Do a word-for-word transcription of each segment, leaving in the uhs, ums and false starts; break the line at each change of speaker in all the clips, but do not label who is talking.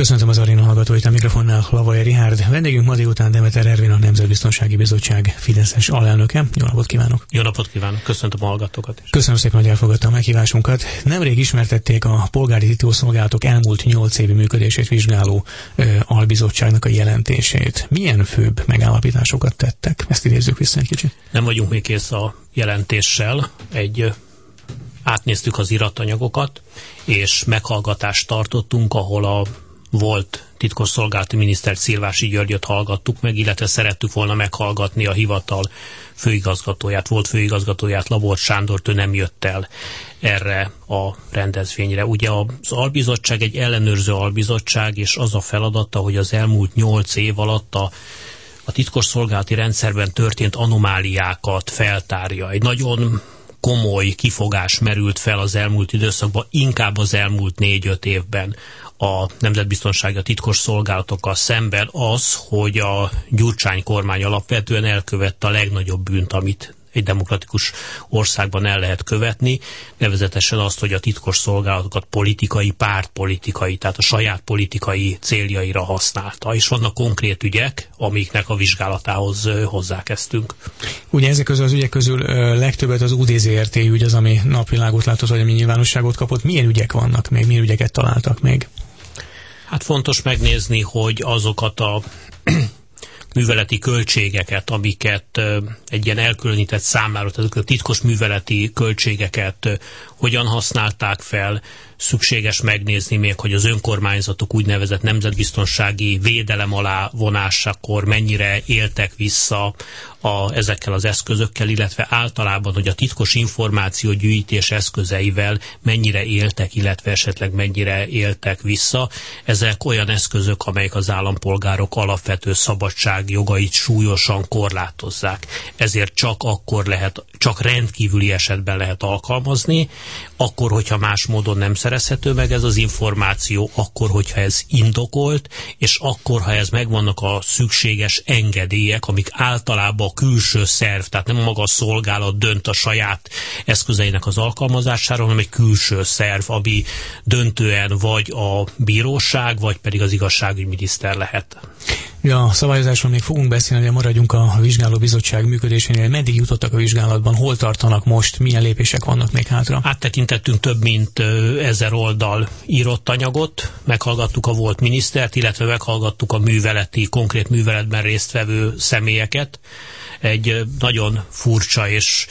Köszöntöm az Aréna hallgatóit, a mikrofonnál Lavoie Richárd. Vendégünk ma délután Demeter Ervin, a Nemzetbiztonsági Bizottság fideszes alelnöke. Jó napot kívánok!
Jó napot kívánok! Köszöntöm a hallgatókat is.
Köszönöm szépen, hogy elfogadta a meghívásunkat. Nemrég ismertették a polgári titkosszolgálatok elmúlt nyolc évi működését vizsgáló ö, albizottságnak a jelentését. Milyen főbb megállapításokat tettek? Ezt idézzük vissza egy kicsit.
Nem vagyunk még kész a jelentéssel. Egy átnéztük az iratanyagokat, és meghallgatást tartottunk, ahol a volt titkosszolgálati miniszter Szilvási Györgyöt hallgattuk meg, illetve szerettük volna meghallgatni a hivatal főigazgatóját, volt főigazgatóját, Labort Sándort, ő nem jött el erre a rendezvényre. Ugye az albizottság egy ellenőrző albizottság, és az a feladata, hogy az elmúlt nyolc év alatt a a titkosszolgálati rendszerben történt anomáliákat feltárja. Egy nagyon komoly kifogás merült fel az elmúlt időszakban, inkább az elmúlt négy-öt évben a nemzetbiztonsági a titkos szolgálatokkal szemben az, hogy a Gyurcsány kormány alapvetően elkövette a legnagyobb bűnt, amit egy demokratikus országban el lehet követni, nevezetesen azt, hogy a titkos szolgálatokat politikai, pártpolitikai, tehát a saját politikai céljaira használta. És vannak konkrét ügyek, amiknek a vizsgálatához hozzákezdtünk.
Ugye ezek közül az ügyek közül legtöbbet az u dé zé er té ügy az, ami napvilágot látott, vagy ami nyilvánosságot kapott. Milyen ügyek vannak még? Milyen ügyeket találtak még?
Hát fontos megnézni, hogy azokat a műveleti költségeket, amiket egy ilyen elkülönített számlára, tehát a titkos műveleti költségeket hogyan használták fel. Szükséges megnézni még, hogy az önkormányzatok úgynevezett nemzetbiztonsági védelem alá vonásakor mennyire éltek vissza a, ezekkel az eszközökkel, illetve általában, hogy a titkos információgyűjtés eszközeivel mennyire éltek, illetve esetleg mennyire éltek vissza. Ezek olyan eszközök, amelyek az állampolgárok alapvető szabadságjogait súlyosan korlátozzák. Ezért csak akkor lehet, csak rendkívüli esetben lehet alkalmazni, akkor, hogyha más módon nem szerezhető meg ez az információ, akkor, hogyha ez indokolt, és akkor, ha ez megvannak a szükséges engedélyek, amik általában a külső szerv, tehát nem maga a szolgálat dönt a saját eszközeinek az alkalmazásáról, hanem egy külső szerv, ami döntően vagy a bíróság, vagy pedig az igazságügyminiszter lehet.
Ja, a szabályozásról még fogunk beszélni, de maradjunk a vizsgálóbizottság működésénél. Meddig jutottak a vizsgálatban, hol tartanak most, milyen lépések vannak még hátra? Áttekintettünk
több mint ezer oldal írott anyagot, meghallgattuk a volt minisztert, illetve meghallgattuk a műveleti, konkrét műveletben résztvevő személyeket. Egy nagyon furcsa és,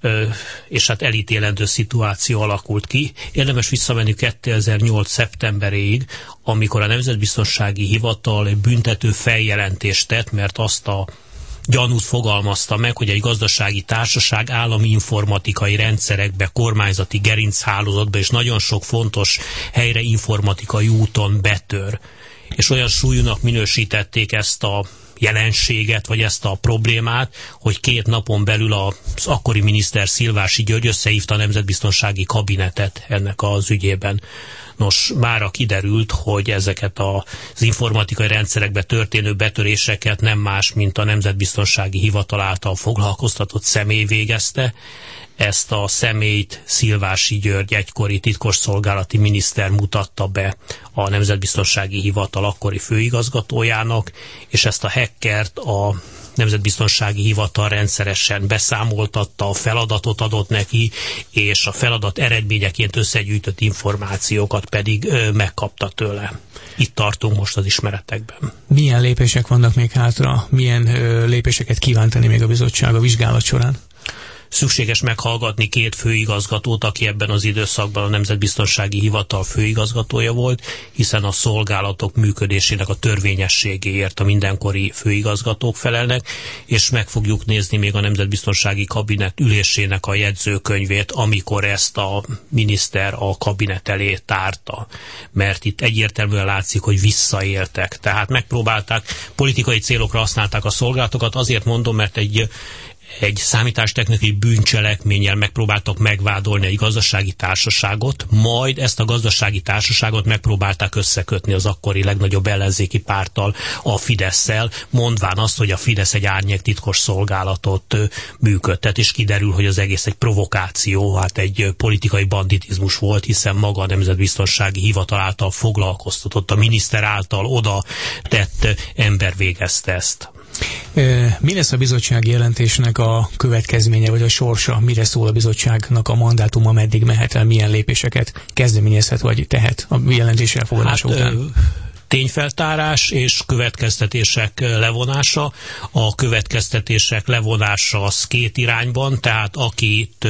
és hát elítélendő szituáció alakult ki. Érdemes visszamenni kétezer-nyolc szeptemberéig, amikor a Nemzetbiztonsági Hivatal egy büntető feljelentést tett, mert azt a gyanút fogalmazta meg, hogy egy gazdasági társaság állami informatikai rendszerekbe, kormányzati gerinchálózatba és nagyon sok fontos helyre informatikai úton betör. És olyan súlyúnak minősítették ezt a jelenséget, vagy ezt a problémát, hogy két napon belül az akkori miniszter Szilvási György összehívta a Nemzetbiztonsági Kabinetet ennek az ügyében. Nos, mára kiderült, hogy ezeket az informatikai rendszerekbe történő betöréseket nem más, mint a Nemzetbiztonsági Hivatal által foglalkoztatott személy végezte. Ezt a személyt Szilvási György egykori titkosszolgálati miniszter mutatta be a Nemzetbiztonsági Hivatal akkori főigazgatójának, és ezt a hackert a Nemzetbiztonsági Hivatal rendszeresen beszámoltatta, a feladatot adott neki, és a feladat eredményeként összegyűjtött információkat pedig ö, megkapta tőle. Itt tartunk most az ismeretekben. Milyen lépések vannak még hátra? Milyen ö, lépéseket kíván tenni még a bizottság a vizsgálat során? Szükséges meghallgatni két főigazgatót, aki ebben az időszakban a Nemzetbiztonsági Hivatal főigazgatója volt, hiszen a szolgálatok működésének a törvényességéért a mindenkori főigazgatók felelnek, és meg fogjuk nézni még a Nemzetbiztonsági Kabinet ülésének a jegyzőkönyvét, amikor ezt a miniszter a kabinet elé tárta. Mert itt egyértelműen látszik, hogy visszaéltek. Tehát megpróbálták, politikai célokra használták a szolgálatokat, azért mondom, mert egy egy számítástechnikai bűncselekménnyel megpróbáltak megvádolni egy gazdasági társaságot, majd ezt a gazdasági társaságot megpróbálták összekötni az akkori legnagyobb ellenzéki párttal, a Fidesszel, mondván azt, hogy a Fidesz egy árnyék titkos szolgálatot működtet, és kiderül, hogy az egész egy provokáció, hát egy politikai banditizmus volt, hiszen maga a Nemzetbiztonsági Hivatal által foglalkoztatott, a miniszter által oda tett ember végezte ezt.
Mi lesz a bizottsági jelentésnek a következménye, vagy a sorsa? Mire szól a bizottságnak a mandátuma, meddig mehet el, milyen lépéseket kezdeményezhet, vagy tehet a jelentés elfogadása hát, után?
Tényfeltárás és következtetések levonása. A következtetések levonása az két irányban, tehát akit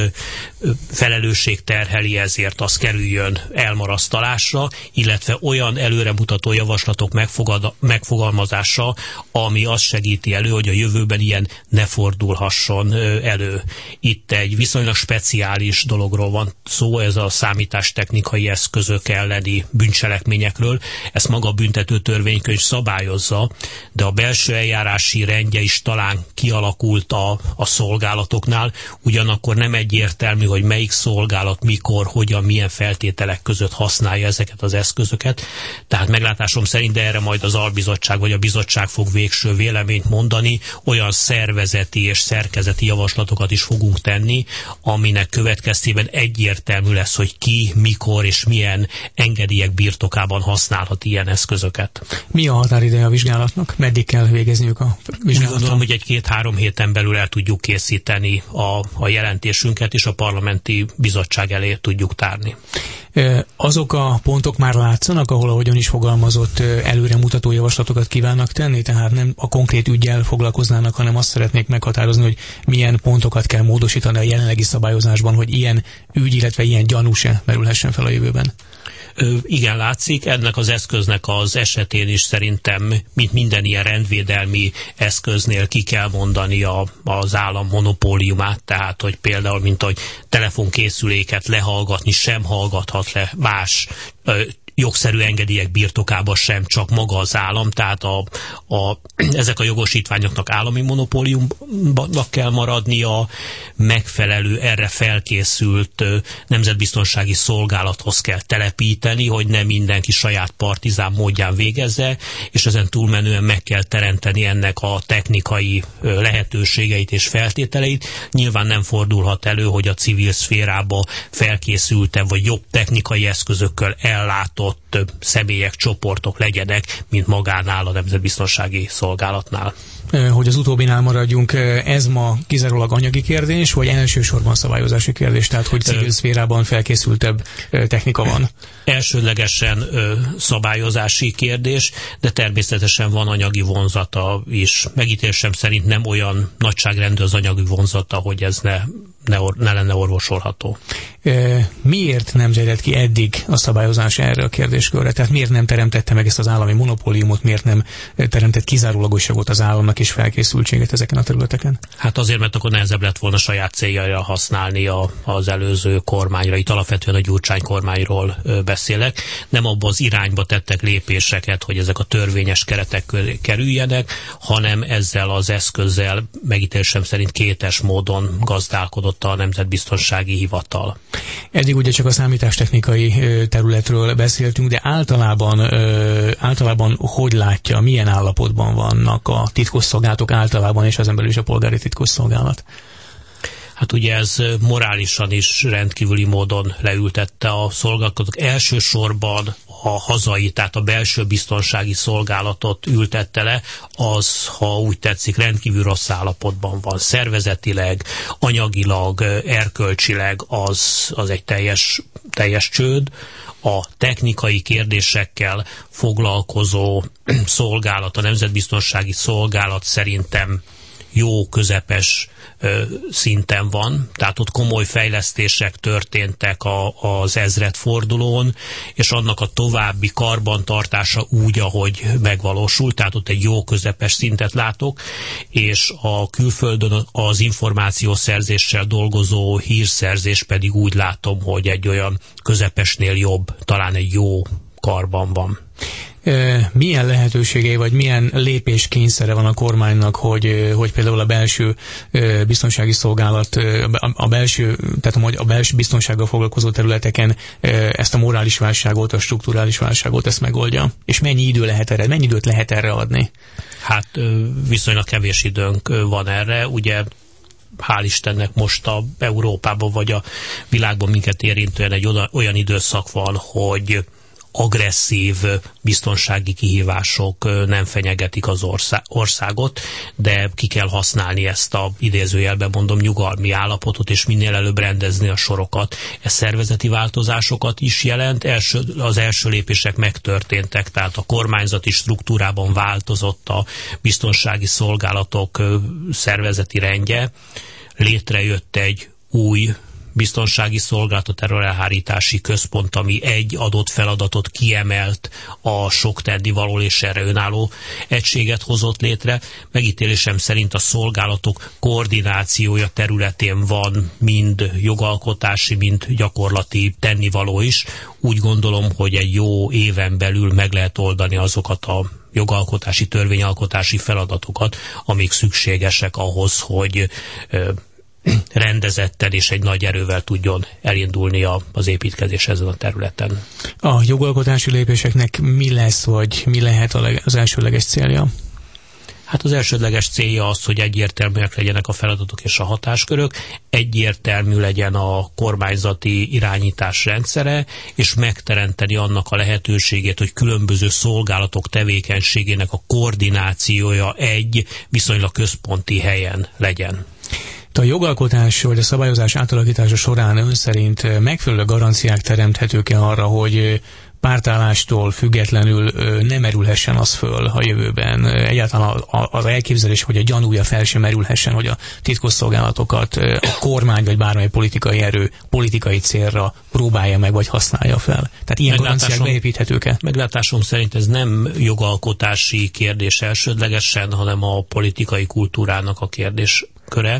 felelősség terheli ezért, az kerüljön elmarasztalásra, illetve olyan előremutató javaslatok megfogalmazása, ami azt segíti elő, hogy a jövőben ilyen ne fordulhasson elő. Itt egy viszonylag speciális dologról van szó, ez a számítástechnikai eszközök elleni bűncselekményekről. Ezt maga a büntető törvénykönyv szabályozza, de a belső eljárási rendje is talán kialakult a, a szolgálatoknál, ugyanakkor nem egyértelmű, hogy melyik szolgálat, mikor, hogyan, milyen feltételek között használja ezeket az eszközöket. Tehát meglátásom szerint, de erre majd az albizottság vagy a bizottság fog végső véleményt mondani, olyan szervezeti és szerkezeti javaslatokat is fogunk tenni, aminek következtében egyértelmű lesz, hogy ki, mikor és milyen engedélyek birtokában használhat ilyen eszközöket.
Mi a határideje a vizsgálatnak? Meddig kell végezniük a vizsgálatot?
Gondolom, hogy egy két-három héten belül el tudjuk készíteni a, a jelentésünket, és a parlamenti bizottság elé tudjuk tárni.
Azok a pontok már látszanak, ahol, ahogyan is fogalmazott, előremutató javaslatokat kívánnak tenni, tehát nem a konkrét üggyel foglalkoznának, hanem azt szeretnék meghatározni, hogy milyen pontokat kell módosítani a jelenlegi szabályozásban, hogy ilyen ügy, illetve ilyen gyanú se merülhessen fel a jövőben.
Ö, igen, látszik. Ennek az eszköznek az esetén is szerintem, mint minden ilyen rendvédelmi eszköznél ki kell mondani a, az állam monopóliumát, tehát, hogy például, mint hogy telefonkészüléket lehallgatni sem hallgathat le más ö, jogszerű engedélyek birtokába sem, csak maga az állam, tehát a, a, ezek a jogosítványoknak állami monopóliumnak kell maradnia, megfelelő, erre felkészült nemzetbiztonsági szolgálathoz kell telepíteni, hogy ne mindenki saját partizán módján végezze, és ezen túlmenően meg kell teremteni ennek a technikai lehetőségeit és feltételeit. Nyilván nem fordulhat elő, hogy a civil szférába felkészültebb vagy jobb technikai eszközökkel ellátó több személyek, csoportok legyenek, mint magánál a Nemzetbiztonsági Szolgálatnál.
Hogy az utóbbinál maradjunk, ez ma kizárólag anyagi kérdés, vagy elsősorban szabályozási kérdés, tehát hogy civil szférában felkészültebb technika van?
Elsődlegesen ö, szabályozási kérdés, de természetesen van anyagi vonzata is. Megítélésem szerint nem olyan nagyságrendű az anyagi vonzata, hogy ez ne, ne, or, ne lenne orvosolható.
E, miért nem terjedt ki eddig a szabályozás erre a kérdéskörre? Tehát miért nem teremtette meg ezt az állami monopóliumot, miért nem teremtett kizárólagosságot az államnak és felkészültséget ezeken a területeken?
Hát azért, mert akkor nehezebb lett volna saját céljaira használni a, az előző kormányra. Itt alapvetően a Gyurcsány kormányról ö, beszélek. Nem abban az irányba tettek lépéseket, hogy ezek a törvényes keretek köré kerüljenek, hanem ezzel az eszközzel megítélésem szerint kétes módon gazdálkodott a Nemzetbiztonsági Hivatal.
Eddig ugye csak a számítástechnikai területről beszéltünk, de általában, általában hogy látja, milyen állapotban vannak a titkosszolgálatok általában, és ezen belül is a polgári titkosszolgálat?
Hát ugye ez morálisan is rendkívüli módon leültette a szolgálatok. Elsősorban a hazai, tehát a belső biztonsági szolgálatot ültette le, az, ha úgy tetszik, rendkívül rossz állapotban van. Szervezetileg, anyagilag, erkölcsileg az, az egy teljes, teljes csőd. A technikai kérdésekkel foglalkozó szolgálat, a Nemzetbiztonsági Szolgálat szerintem jó, közepes ö, szinten van, tehát ott komoly fejlesztések történtek a, az ezredfordulón, és annak a további karbantartása úgy, ahogy megvalósult, tehát ott egy jó, közepes szintet látok, és a külföldön az információszerzéssel dolgozó hírszerzés pedig úgy látom, hogy egy olyan közepesnél jobb, talán egy jó karban van.
Milyen lehetőségei, vagy milyen lépéskényszere van a kormánynak, hogy, hogy például a belső biztonsági szolgálat, a belső, tehát a belső biztonsággal foglalkozó területeken ezt a morális válságot, a strukturális válságot ezt megoldja? És mennyi idő lehet erre, mennyi időt lehet erre adni?
Hát viszonylag kevés időnk van erre, ugye hál' Istennek most a Európában vagy a világban minket érintően egy oda, olyan időszak van, hogy agresszív biztonsági kihívások nem fenyegetik az országot, de ki kell használni ezt a idézőjelben mondom nyugalmi állapotot, és minél előbb rendezni a sorokat. Ez szervezeti változásokat is jelent. Első, az első lépések megtörténtek, tehát a kormányzati struktúrában változott a biztonsági szolgálatok szervezeti rendje. Létrejött egy új biztonsági szolgálat, a terrorelhárítási központ, ami egy adott feladatot kiemelt a sok tennivaló és erre önálló egységet hozott létre. Megítélésem szerint a szolgálatok koordinációja területén van mind jogalkotási, mind gyakorlati tennivaló is. Úgy gondolom, hogy egy jó éven belül meg lehet oldani azokat a jogalkotási, törvényalkotási feladatokat, amik szükségesek ahhoz, hogy rendezetten és egy nagy erővel tudjon elindulni az építkezés ezen a területen.
A jogalkotási lépéseknek mi lesz, vagy mi lehet az elsődleges célja?
Hát az elsődleges célja az, hogy egyértelműek legyenek a feladatok és a hatáskörök, egyértelmű legyen a kormányzati irányítás rendszere, és megteremteni annak a lehetőségét, hogy különböző szolgálatok tevékenységének a koordinációja egy viszonylag központi helyen legyen.
A jogalkotás vagy a szabályozás átalakítása során ön szerint megfelelő garanciák teremthetők-e arra, hogy pártállástól függetlenül nem merülhessen az föl a jövőben? Egyáltalán az elképzelés, hogy a gyanúja fel sem merülhessen, hogy a titkosszolgálatokat a kormány vagy bármely politikai erő politikai célra próbálja meg vagy használja fel. Tehát ilyen garanciák beépíthetők-e?
Meglátásom szerint ez nem jogalkotási kérdés elsődlegesen, hanem a politikai kultúrának a kérdésköre,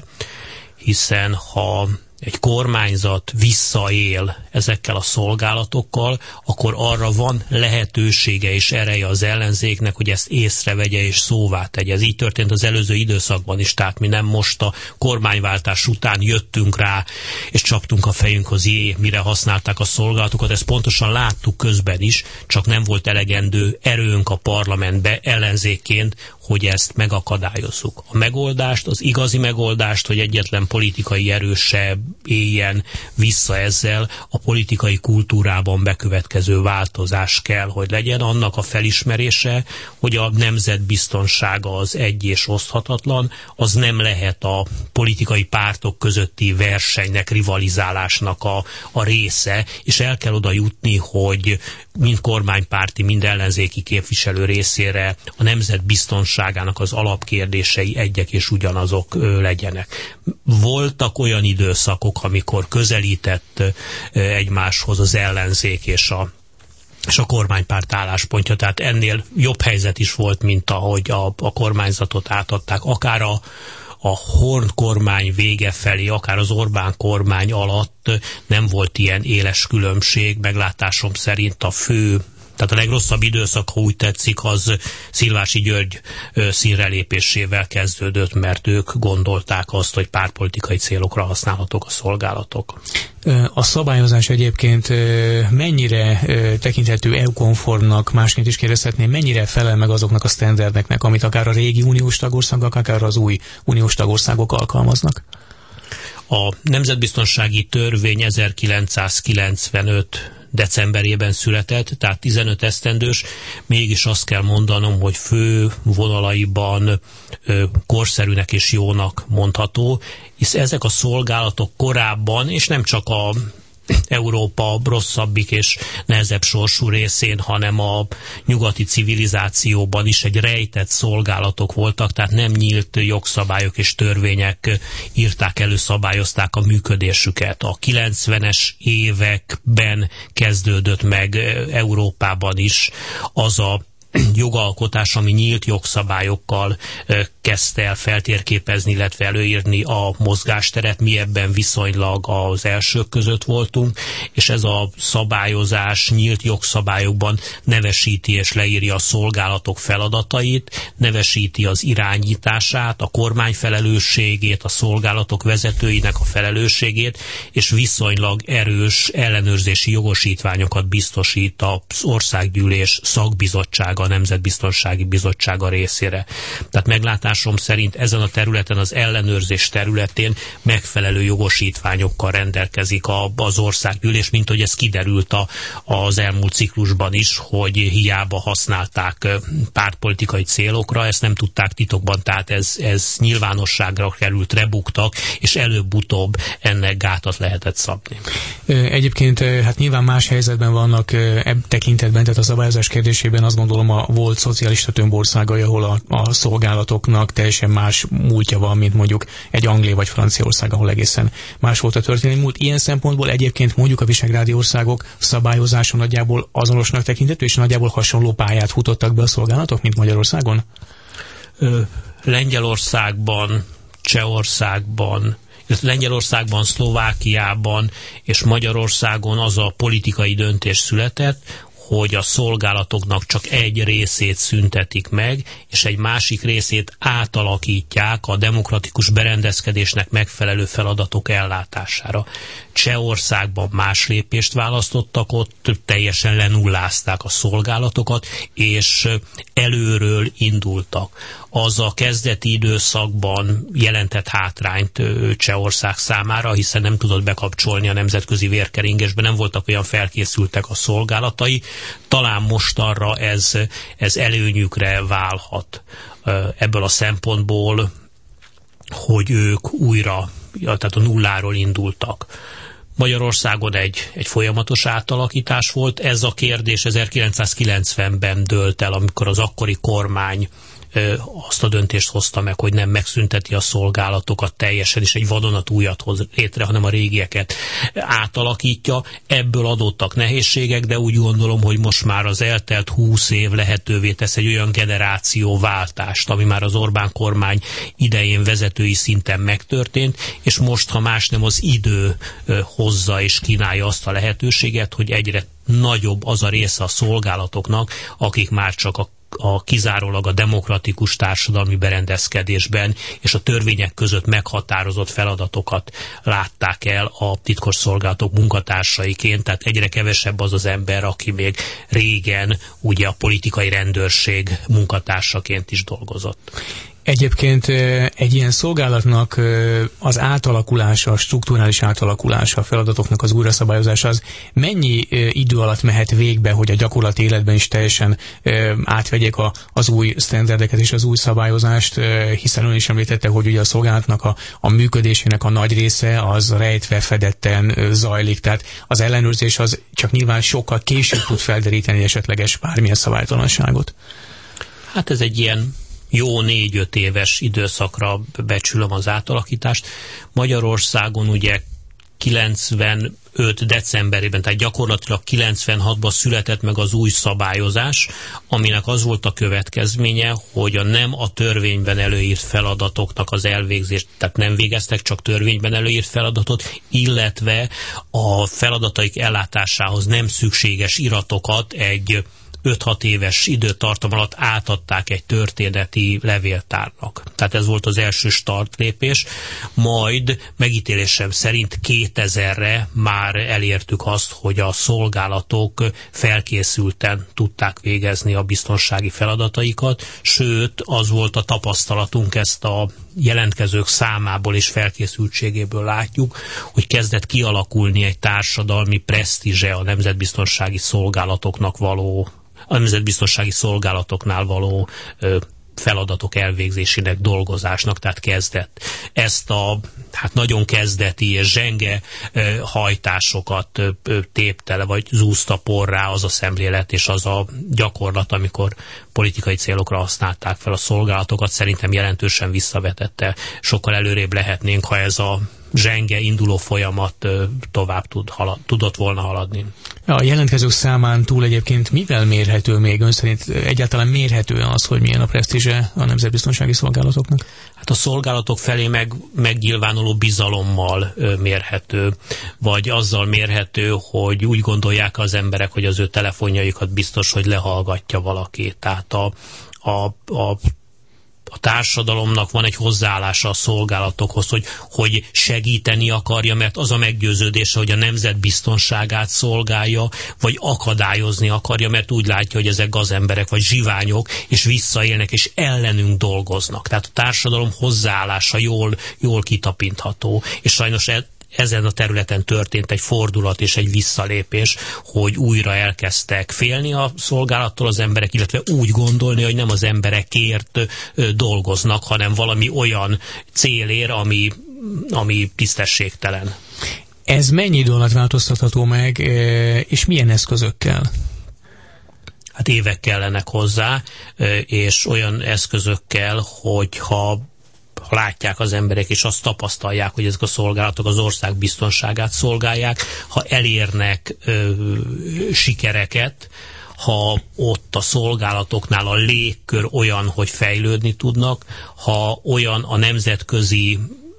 hiszen ha egy kormányzat visszaél ezekkel a szolgálatokkal, akkor arra van lehetősége és ereje az ellenzéknek, hogy ezt észrevegye és szóvá tegye. Ez így történt az előző időszakban is, tehát mi nem most a kormányváltás után jöttünk rá, és csaptunk a fejünkhoz, jé, mire használták a szolgálatokat. Ezt pontosan láttuk közben is, csak nem volt elegendő erőnk a parlamentbe ellenzékként, hogy ezt megakadályozzuk. A megoldást, az igazi megoldást, hogy egyetlen politikai erő se éljen vissza ezzel, a politikai kultúrában bekövetkező változás kell, hogy legyen, annak a felismerése, hogy a nemzetbiztonsága az egy és oszthatatlan, az nem lehet a politikai pártok közötti versenynek, rivalizálásnak a, a része, és el kell oda jutni, hogy mind kormánypárti, mind ellenzéki képviselő részére a nemzetbiztonságának az alapkérdései egyek és ugyanazok legyenek. Voltak olyan időszakok, amikor közelített egymáshoz az ellenzék és a és a kormánypárt álláspontja, tehát ennél jobb helyzet is volt, mint ahogy a, a kormányzatot átadták, akár a a Horn kormány vége felé, akár az Orbán kormány alatt nem volt ilyen éles különbség, meglátásom szerint a fő, tehát a legrosszabb időszak, ha úgy tetszik, az Szilvási György színrelépésével kezdődött, mert ők gondolták azt, hogy pártpolitikai célokra használhatók a szolgálatok.
A szabályozás egyébként mennyire tekinthető é u-konformnak, másként is kérdezhetném, mennyire felel meg azoknak a sztenderdeknek, amit akár a régi uniós tagországok, akár az új uniós tagországok alkalmaznak?
A Nemzetbiztonsági Törvény ezerkilencszázkilencvenöt decemberében született, tehát tizenöt esztendős, mégis azt kell mondanom, hogy fő vonalaiban ö, korszerűnek és jónak mondható, hisz ezek a szolgálatok korábban, és nem csak a Európa rosszabbik és nehezebb sorsú részén, hanem a nyugati civilizációban is egy rejtett szolgálatok voltak, tehát nem nyílt jogszabályok és törvények írták elő, szabályozták a működésüket. A kilencvenes években kezdődött meg Európában is az a jogalkotás, ami nyílt jogszabályokkal kezdte el feltérképezni, illetve előírni a mozgásteret. Mi ebben viszonylag az elsők között voltunk, és ez a szabályozás nyílt jogszabályokban nevesíti és leírja a szolgálatok feladatait, nevesíti az irányítását, a kormány felelősségét, a szolgálatok vezetőinek a felelősségét, és viszonylag erős ellenőrzési jogosítványokat biztosít az Országgyűlés szakbizottsága, a Nemzetbiztonsági Bizottsága részére. Tehát meglátásom szerint ezen a területen, az ellenőrzés területén megfelelő jogosítványokkal rendelkezik az Országgyűlés, mint hogy ez kiderült a, az elmúlt ciklusban is, hogy hiába használták pártpolitikai célokra, ezt nem tudták titokban, tehát ez, ez nyilvánosságra került, rebuktak, és előbb-utóbb ennek gátat lehetett szabni.
Egyébként hát nyilván más helyzetben vannak ebb tekintetben, tehát a szabályozás kérdésében azt gondolom a volt szocialista tömbországai, ahol a, a szolgálatoknak teljesen más múltja van, mint mondjuk egy Anglia vagy Franciaország, ahol egészen más volt a történelmi múlt. Ilyen szempontból egyébként mondjuk a visegrádi országok szabályozása nagyjából azonosnak tekintető, és nagyjából hasonló pályát futottak be a szolgálatok, mint Magyarországon?
Ö, Lengyelországban, Csehországban, Lengyelországban, Szlovákiában és Magyarországon az a politikai döntés született, hogy a szolgálatoknak csak egy részét szüntetik meg, és egy másik részét átalakítják a demokratikus berendezkedésnek megfelelő feladatok ellátására. Csehországban más lépést választottak, ott teljesen lenullázták a szolgálatokat, és előről indultak. Az a kezdeti időszakban jelentett hátrányt Csehország számára, hiszen nem tudott bekapcsolni a nemzetközi vérkeringésbe, nem voltak olyan felkészültek a szolgálatai. Talán mostanra ez, ez előnyükre válhat ebből a szempontból, hogy ők újra, tehát a nulláról indultak. Magyarországon egy, egy folyamatos átalakítás volt. Ez a kérdés ezerkilencszázkilencvenben dőlt el, amikor az akkori kormány azt a döntést hozta meg, hogy nem megszünteti a szolgálatokat teljesen, és egy vadonatújat hoz létre, hanem a régieket átalakítja. Ebből adottak nehézségek, de úgy gondolom, hogy most már az eltelt húsz év lehetővé tesz egy olyan generációváltást, ami már az Orbán kormány idején vezetői szinten megtörtént, és most, ha más nem, az idő hozza és kínálja azt a lehetőséget, hogy egyre nagyobb az a része a szolgálatoknak, akik már csak a a kizárólag a demokratikus társadalmi berendezkedésben és a törvények között meghatározott feladatokat látták el a titkosszolgálatok munkatársaiként, tehát egyre kevesebb az az ember, aki még régen ugye a politikai rendőrség munkatársaként is dolgozott.
Egyébként egy ilyen szolgálatnak az átalakulása, a strukturális átalakulása, a feladatoknak az újraszabályozása az mennyi idő alatt mehet végbe, hogy a gyakorlati életben is teljesen átvegyék a, az új sztenderdeket és az új szabályozást, hiszen ön is említette, hogy ugye a szolgálatnak a, a működésének a nagy része az rejtve, fedetten zajlik, tehát az ellenőrzés az csak nyilván sokkal később tud felderíteni esetleges bármilyen szabálytalanságot.
Hát ez egy ilyen jó négy-öt éves időszakra becsülöm az átalakítást. Magyarországon ugye kilencvenöt decemberében, tehát gyakorlatilag kilencvenhatban született meg az új szabályozás, aminek az volt a következménye, hogy a nem a törvényben előírt feladatoknak az elvégzést, tehát nem végeztek csak törvényben előírt feladatot, illetve a feladataik ellátásához nem szükséges iratokat egy öt-hat éves időtartam alatt átadták egy történeti levéltárnak. Tehát ez volt az első startlépés, majd megítélésem szerint kétezerre már elértük azt, hogy a szolgálatok felkészülten tudták végezni a biztonsági feladataikat, sőt, az volt a tapasztalatunk, ezt a jelentkezők számából és felkészültségéből látjuk, hogy kezdett kialakulni egy társadalmi presztízse a nemzetbiztonsági szolgálatoknak való a nemzetbiztonsági szolgálatoknál való ö, feladatok elvégzésének, dolgozásnak, tehát kezdett. Ezt a hát nagyon kezdeti és zsenge ö, hajtásokat ö, ö, tépte le, vagy zúzta porrá az a szemlélet és az a gyakorlat, amikor politikai célokra használták fel a szolgálatokat, szerintem jelentősen visszavetette. Sokkal előrébb lehetnénk, ha ez a zsenge, induló folyamat tovább tud halad, tudott volna haladni.
A jelentkezők számán túl egyébként mivel mérhető még? Ön szerint egyáltalán mérhető az, hogy milyen a presztízse a nemzetbiztonsági szolgálatoknak?
Hát a szolgálatok felé meg, megnyilvánuló bizalommal ö, mérhető, vagy azzal mérhető, hogy úgy gondolják az emberek, hogy az ő telefonjaikat biztos, hogy lehallgatja valaki. Tehát a, a, a A társadalomnak van egy hozzáállása a szolgálatokhoz, hogy, hogy segíteni akarja, mert az a meggyőződése, hogy a nemzetbiztonságát szolgálja, vagy akadályozni akarja, mert úgy látja, hogy ezek gazemberek, vagy zsiványok, és visszaélnek, és ellenünk dolgoznak. Tehát a társadalom hozzáállása jól, jól kitapintható, és sajnos e, ezen a területen történt egy fordulat és egy visszalépés, hogy újra elkezdtek félni a szolgálattól az emberek, illetve úgy gondolni, hogy nem az emberekért dolgoznak, hanem valami olyan célér, ami, ami tisztességtelen.
Ez mennyi idő alatt változtatható meg, és milyen eszközökkel?
Hát évek kellenek hozzá, és olyan eszközökkel, hogyha ha látják az emberek, és azt tapasztalják, hogy ezek a szolgálatok az ország biztonságát szolgálják, ha elérnek ö, sikereket, ha ott a szolgálatoknál a légkör olyan, hogy fejlődni tudnak, ha olyan a nemzetközi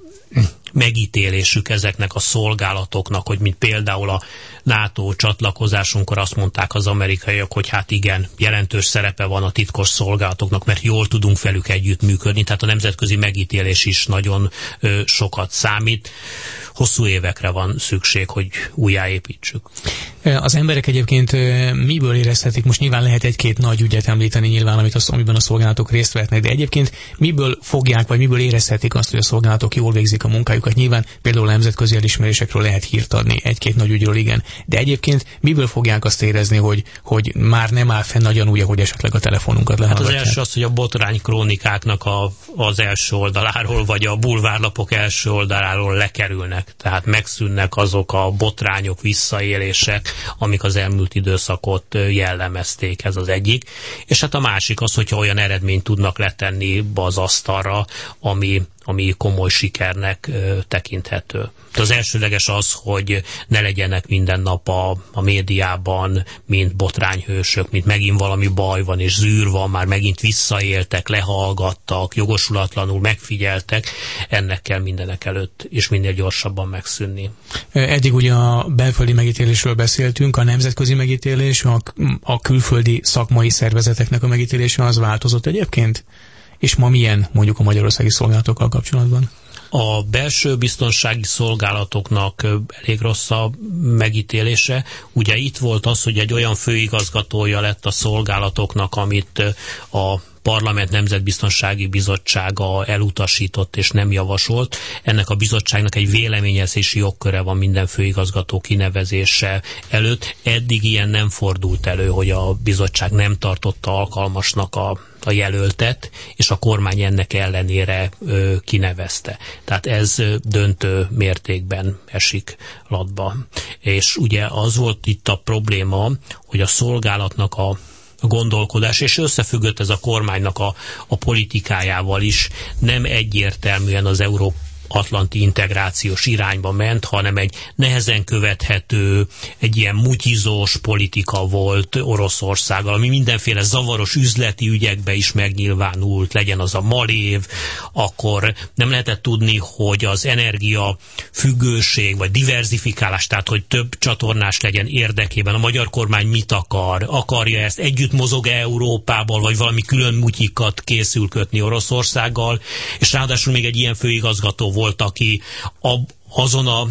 megítélésük ezeknek a szolgálatoknak, hogy mint például a NATO csatlakozásunkkor azt mondták az amerikaiak, hogy hát igen, jelentős szerepe van a titkos szolgálatoknak, mert jól tudunk velük együttműködni, tehát a nemzetközi megítélés is nagyon ö, sokat számít. Hosszú évekre van szükség, hogy újjáépítsük.
Az emberek egyébként miből érezhetik, most nyilván lehet egy-két nagy ügyet említeni nyilván, amit az, amiben a szolgálatok részt vehetnek, de egyébként miből fogják, vagy miből érezhetik azt, hogy a szolgálatok jól végzik a munkájukat? Nyilván például a nemzetközi elismerésekről lehet hírt adni, egy-két nagy ügyről igen, de egyébként miből fogják azt érezni, hogy, hogy már nem áll fenn nagyon úgy, hogy esetleg a telefonunkat lehallgatják?
Hát az első az, hogy a botrány krónikáknak a, az első oldaláról, vagy a bulvárlapok első oldaláról lekerülnek. Tehát megszűnnek azok a botrányok, visszaélések, amik az elmúlt időszakot jellemezték, ez az egyik. És hát a másik az, hogyha olyan eredményt tudnak letenni az asztalra, ami, ami komoly sikernek ö, tekinthető. De az elsőleges az, hogy ne legyenek minden nap a, a médiában, mint botrányhősök, mint megint valami baj van, és zűr van, már megint visszaéltek, lehallgattak, jogosulatlanul megfigyeltek. Ennek kell mindenek előtt, és minél gyorsabban megszűnni.
Eddig ugye a belföldi megítélésről beszéltünk, a nemzetközi megítélés, a, a külföldi szakmai szervezeteknek a megítélése az változott egyébként? És ma milyen mondjuk a magyarországi szolgálatokkal kapcsolatban?
A belső biztonsági szolgálatoknak elég rossz a megítélése. Ugye itt volt az, hogy egy olyan főigazgatója lett a szolgálatoknak, amit a Parlament Nemzetbiztonsági Bizottsága elutasított és nem javasolt. Ennek a bizottságnak egy véleményezési jogköre van minden főigazgató kinevezése előtt. Eddig ilyen nem fordult elő, hogy a bizottság nem tartotta alkalmasnak a, a jelöltet, és a kormány ennek ellenére ö, kinevezte. Tehát ez döntő mértékben esik latba. És ugye az volt itt a probléma, hogy a szolgálatnak a a gondolkodás, és összefüggött ez a kormánynak a, a politikájával is, nem egyértelműen az Európa atlanti integrációs irányba ment, hanem egy nehezen követhető, egy ilyen mutyizós politika volt Oroszországgal, ami mindenféle zavaros üzleti ügyekbe is megnyilvánult, legyen az a malév, akkor nem lehetett tudni, hogy az energia függőség, vagy diverzifikálás, tehát hogy több csatornás legyen érdekében. A magyar kormány mit akar? Akarja ezt? Együtt mozog Európával, vagy valami külön mutyikat készül kötni Oroszországgal? És ráadásul még egy ilyen főigazgató volt, aki azon a,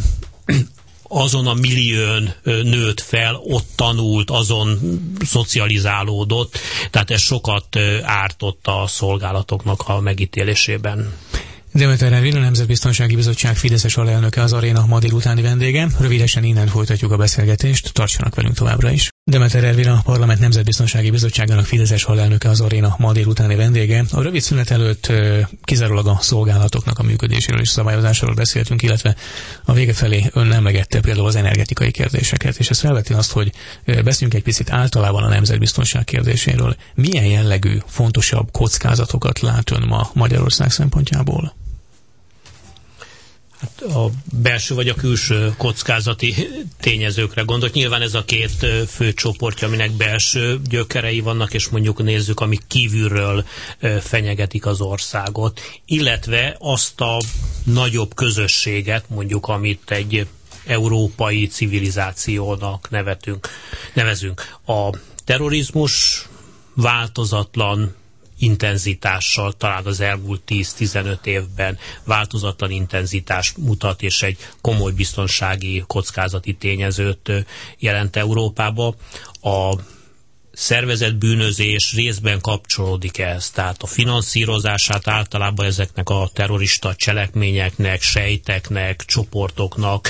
azon a millión nőtt fel, ott tanult, azon szocializálódott, tehát ez sokat ártott a szolgálatoknak a megítélésében.
Demeter Ervin, a Nemzetbiztonsági Bizottság fideszes alelnöke, az Aréna ma délutáni vendége. Rövidesen innen folytatjuk a beszélgetést, tartsanak velünk továbbra is. Demeter Ervin, a Parlament Nemzetbiztonsági Bizottságának fideszes alelnöke, az Aréna ma délutáni vendége. A rövid szünet előtt kizárólag a szolgálatoknak a működéséről és szabályozásáról beszéltünk, illetve a vége felé ön emlegette például az energetikai kérdéseket, és ez felveti azt, hogy beszéljünk egy picit általában a nemzetbiztonság kérdéséről. Milyen jellegű, fontosabb kockázatokat lát ön ma Magyarország szempontjából?
a belső vagy a külső kockázati tényezőkre gondolt. Nyilván ez a két fő csoportja, aminek belső gyökerei vannak, és mondjuk nézzük, amik kívülről fenyegetik az országot, illetve azt a nagyobb közösséget, mondjuk, amit egy európai civilizációnak nevetünk, nevezünk. A terrorizmus változatlan intenzitással, talán az elmúlt tíz-tizenöt évben változatlan intenzitást mutat, és egy komoly biztonsági kockázati tényezőt jelent Európába. A szervezett bűnözés részben kapcsolódik ehhez, tehát a finanszírozását általában ezeknek a terrorista cselekményeknek, sejteknek, csoportoknak,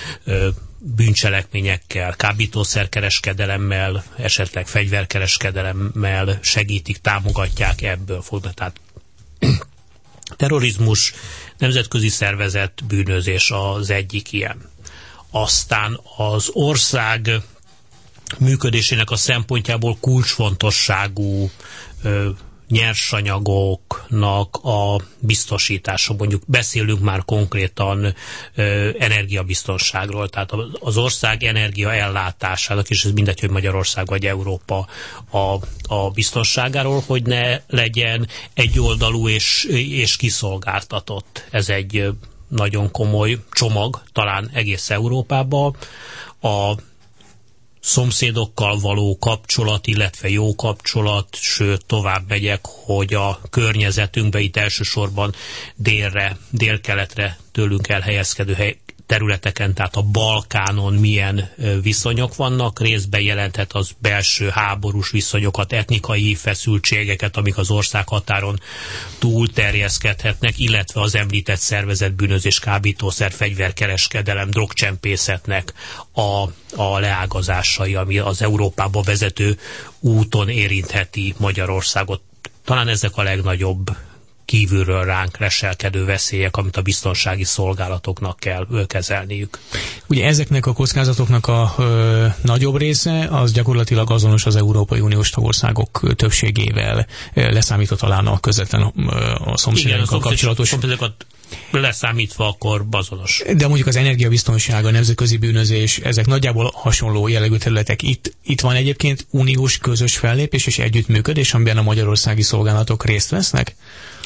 bűncselekményekkel, kábítószerkereskedelemmel, esetleg fegyverkereskedelemmel segítik, támogatják, ebből fognak. Tehát terrorizmus, nemzetközi szervezet bűnözés az egyik ilyen. Aztán az ország működésének a szempontjából kulcsfontosságú ö, nyersanyagoknak a biztosítása. Mondjuk beszélünk már konkrétan ö, energiabiztonságról, tehát az ország energiaellátásának, és ez mindegy, hogy Magyarország vagy Európa a, a biztonságáról, hogy ne legyen egyoldalú és, és kiszolgáltatott. Ez egy nagyon komoly csomag, talán egész Európában. A szomszédokkal való kapcsolat, illetve jó kapcsolat, sőt tovább megyek, hogy a környezetünkbe, itt elsősorban délre, délkeletre tőlünk elhelyezkedő hely, területeken, tehát a Balkánon milyen viszonyok vannak, részben jelenthet az belső háborús viszonyokat, etnikai feszültségeket, amik az ország határon túl terjeszkedhetnek, illetve az említett szervezett bűnözés, kábítószer, fegyverkereskedelem, drogcsempészetnek a, a leágazásai, ami az Európába vezető úton érintheti Magyarországot. Talán ezek a legnagyobb kívülről ránk leselkedő veszélyek, amit a biztonsági szolgálatoknak kell kezelniük.
Ugye ezeknek a kockázatoknak a ö, nagyobb része az gyakorlatilag azonos az Európai Uniós tagországok többségével, leszámítva talán a közvetlen a szomszédokkal kapcsolatos.
Szomszédokat leszámítva akkor azonos.
De mondjuk az energiabiztonság, a nemzetközi bűnözés, ezek nagyjából hasonló jellegű területek. Itt, itt van egyébként uniós közös fellépés és együttműködés, amiben a magyarországi szolgálatok részt vesznek?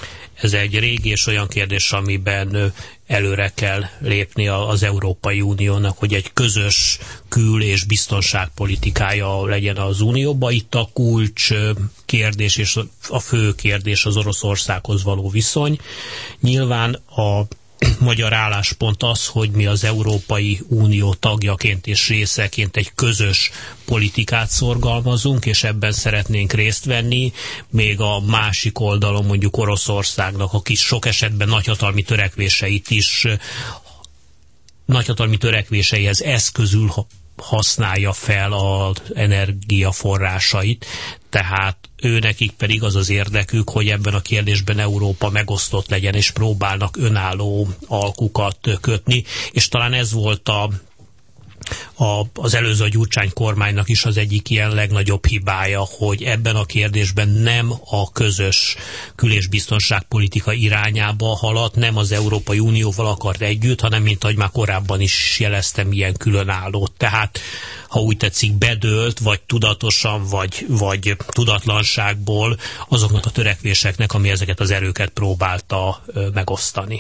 Ez egy régi és olyan kérdés, amiben előre kell lépni az Európai Uniónak, hogy egy közös kül- és biztonságpolitikája legyen az Unióban. Itt a kulcs kérdés és a fő kérdés az Oroszországhoz való viszony. Nyilván a magyar álláspont az, hogy mi az Európai Unió tagjaként és részeként egy közös politikát szorgalmazunk, és ebben szeretnénk részt venni, még a másik oldalon mondjuk Oroszországnak, aki sok esetben nagyhatalmi törekvéseit is nagyhatalmi törekvéseihez eszközül használja fel az energiaforrásait, tehát őnekik pedig az az érdekük, hogy ebben a kérdésben Európa megosztott legyen, és próbálnak önálló alkukat kötni, és talán ez volt a A, az előző a Gyurcsány kormánynak is az egyik ilyen legnagyobb hibája, hogy ebben a kérdésben nem a közös kül- és biztonságpolitika irányába haladt, nem az Európai Unióval akart együtt, hanem mint ahogy már korábban is jeleztem, ilyen különálló. Tehát, ha úgy tetszik, bedőlt, vagy tudatosan, vagy, vagy tudatlanságból azoknak a törekvéseknek, ami ezeket az erőket próbálta ö, megosztani.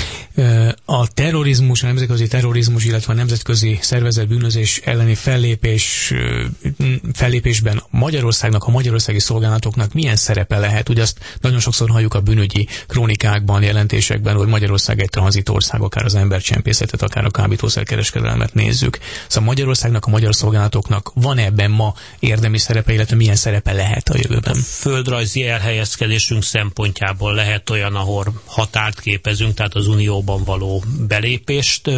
A terrorizmus, a nemzetközi terrorizmus, illetve a nemzetközi szervezett bűnözés elleni fellépés, fellépésben Magyarországnak, a magyarországi szolgálatoknak milyen szerepe lehet? Ugye azt nagyon sokszor halljuk a bűnügyi krónikákban, jelentésekben, hogy Magyarország egy tranzitország, akár az embercsempészetet, akár a kábítószerkereskedelmet nézzük. Szóval Magyarországnak, a magyar szolgálatoknak van ebben ma érdemi szerepe, illetve milyen szerepe lehet a jövőben?
A földrajzi elhelyezkedésünk szempontjából lehet olyan, ahol határt képezünk, tehát az Unióban való belépést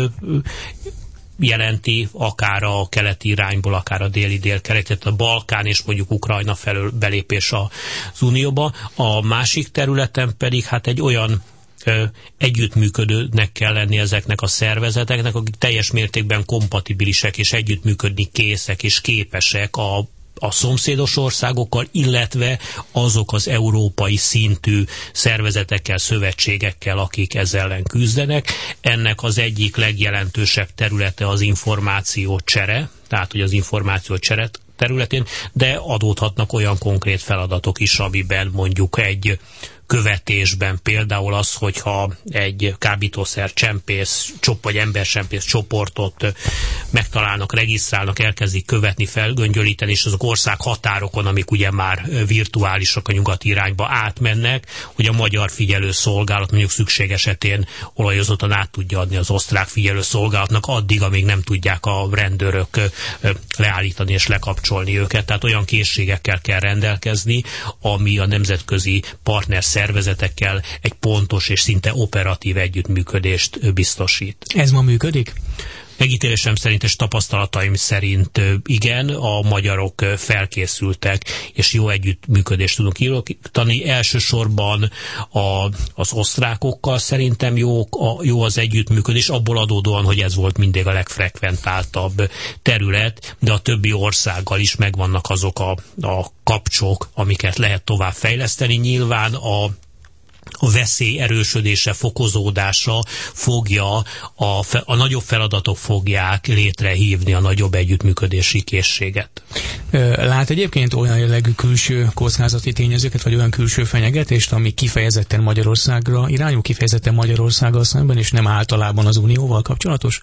jelenti, akár a keleti irányból, akár a déli délkelet, tehát a Balkán és mondjuk Ukrajna felől belépés az Unióba. A másik területen pedig hát egy olyan ö, együttműködőnek kell lenni ezeknek a szervezeteknek, akik teljes mértékben kompatibilisek és együttműködni készek és képesek a a szomszédos országokkal, illetve azok az európai szintű szervezetekkel, szövetségekkel, akik ezzel ellen küzdenek. Ennek az egyik legjelentősebb területe az információcsere, tehát hogy az információcsere területén, de adódhatnak olyan konkrét feladatok is, amiben mondjuk egy követésben például az, hogyha egy kábítószer csempész vagy embercsempész csoportot megtalálnak, regisztrálnak, elkezdik követni, felgöngyölíteni, és azok ország határokon, amik ugye már virtuálisak a nyugati irányba átmennek, hogy a magyar figyelőszolgálat mondjuk szükség esetén olajozottan át tudja adni az osztrák figyelőszolgálatnak addig, amíg nem tudják a rendőrök leállítani és lekapcsolni őket. Tehát olyan készségekkel kell rendelkezni, ami a nemzetközi partner szervezetekkel egy pontos és szinte operatív együttműködést biztosít.
Ez ma működik?
Megítélésem szerint és tapasztalataim szerint igen, a magyarok felkészültek, és jó együttműködést tudunk kialakítani. Elsősorban a, az osztrákokkal szerintem jó, a, jó az együttműködés, abból adódóan, hogy ez volt mindig a legfrekventáltabb terület, de a többi országgal is megvannak azok a, a kapcsok, amiket lehet tovább fejleszteni. Nyilván a a veszély erősödése, fokozódása fogja, a, fe, a nagyobb feladatok fogják létrehívni a nagyobb együttműködési készséget.
Lát egyébként olyan jellegű külső kockázati tényezőket, vagy olyan külső fenyegetést, ami kifejezetten Magyarországra irányul, kifejezetten Magyarországgal szemben, és nem általában az Unióval kapcsolatos?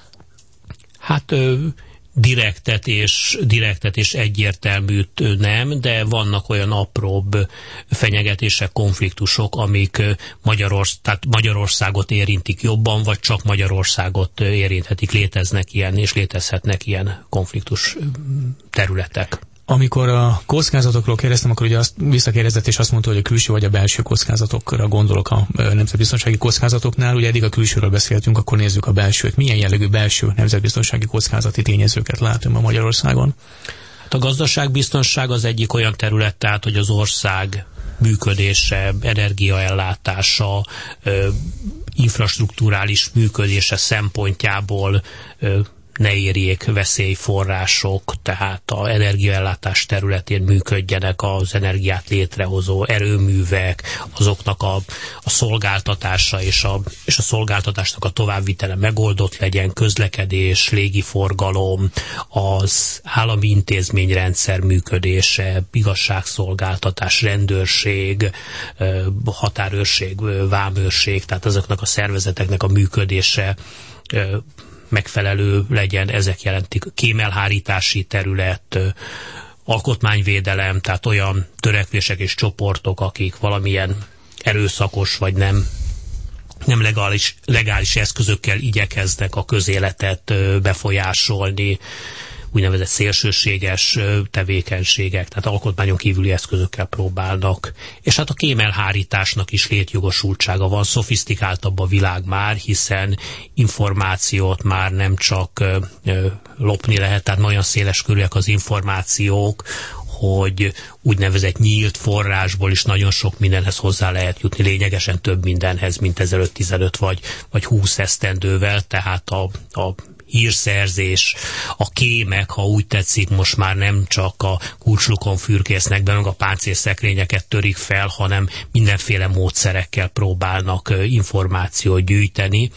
Hát... Direktet és, direktet és egyértelműt nem, de vannak olyan apróbb fenyegetések, konfliktusok, amik Magyarorsz, tehát Magyarországot érintik jobban, vagy csak Magyarországot érinthetik. Léteznek ilyen, és létezhetnek ilyen konfliktus területek.
Amikor a kockázatokról kérdeztem, akkor ugye azt visszakérdezett, és azt mondta, hogy a külső vagy a belső kockázatokra gondolok a nemzetbiztonsági kockázatoknál. Ugye eddig a külsőről beszéltünk, akkor nézzük a belsőt. Milyen jellegű belső nemzetbiztonsági kockázati tényezőket látunk a Magyarországon?
Hát a gazdaságbiztonság az egyik olyan terület, tehát, hogy az ország működése, energiaellátása, infrastrukturális működése szempontjából ne érjék veszélyforrások, tehát az energiaellátás területén működjenek az energiát létrehozó erőművek, azoknak a, a szolgáltatása és a, és a szolgáltatásnak a továbbvitele megoldott legyen, közlekedés, légiforgalom, az állami intézményrendszer működése, igazságszolgáltatás, rendőrség, határőrség, vámőrség, tehát azoknak a szervezeteknek a működése megfelelő legyen, ezek jelentik kémelhárítási terület, alkotmányvédelem, tehát olyan törekvések és csoportok, akik valamilyen erőszakos vagy nem, nem legális, legális eszközökkel igyekeznek a közéletet befolyásolni, úgynevezett szélsőséges tevékenységek, tehát alkotmányon kívüli eszközökkel próbálnak. És hát a kémelhárításnak is létjogosultsága van, szofisztikáltabb a világ már, hiszen információt már nem csak lopni lehet, tehát olyan széles körűek az információk, hogy úgynevezett nyílt forrásból is nagyon sok mindenhez hozzá lehet jutni, lényegesen több mindenhez, mint ezelőtt tizenöt vagy, vagy húsz esztendővel, tehát a, a hírszerzés, a kémek, ha úgy tetszik, most már nem csak a kulcslukon fürkésznek be, meg a páncélszekrényeket törik fel, hanem mindenféle módszerekkel próbálnak információt gyűjteni.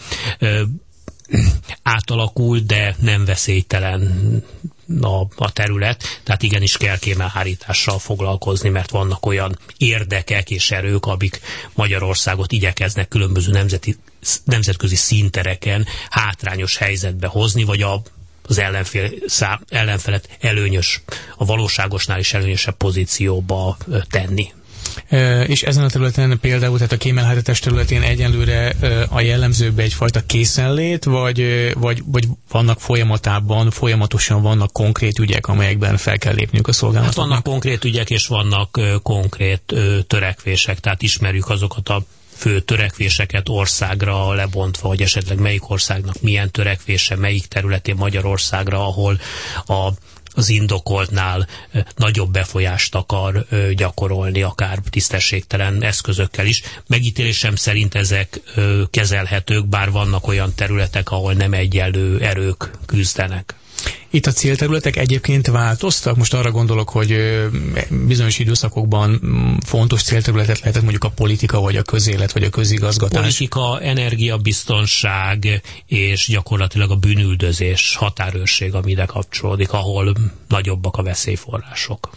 Átalakul, de nem veszélytelen a, a terület, tehát igenis kell kémelhárítással foglalkozni, mert vannak olyan érdekek és erők, amik Magyarországot igyekeznek különböző nemzeti, nemzetközi színtereken hátrányos helyzetbe hozni, vagy a, az ellenfél, szám, ellenfelet előnyös, a valóságosnál is előnyösebb pozícióba tenni.
E, és ezen a területen például, tehát a kémelhárítás területén egyenlőre a jellemzőbb egyfajta készenlét, vagy, vagy, vagy vannak folyamatában, folyamatosan vannak konkrét ügyek, amelyekben fel kell lépniük a szolgálatoknak?
Hát vannak konkrét ügyek, és vannak ö, konkrét ö, törekvések, tehát ismerjük azokat a fő törekvéseket országra lebontva, vagy esetleg melyik országnak milyen törekvése, melyik területén Magyarországra, ahol a az indokoltnál nagyobb befolyást akar gyakorolni, akár tisztességtelen eszközökkel is. Megítélésem szerint ezek kezelhetők, bár vannak olyan területek, ahol nem egyenlő erők küzdenek.
Itt a célterületek egyébként változtak? Most arra gondolok, hogy bizonyos időszakokban fontos célterületet lehetett mondjuk a politika, vagy a közélet, vagy a közigazgatás.
Politika, energiabiztonság és gyakorlatilag a bűnüldözés, határőrség, ami ide kapcsolódik, ahol nagyobbak a veszélyforrások.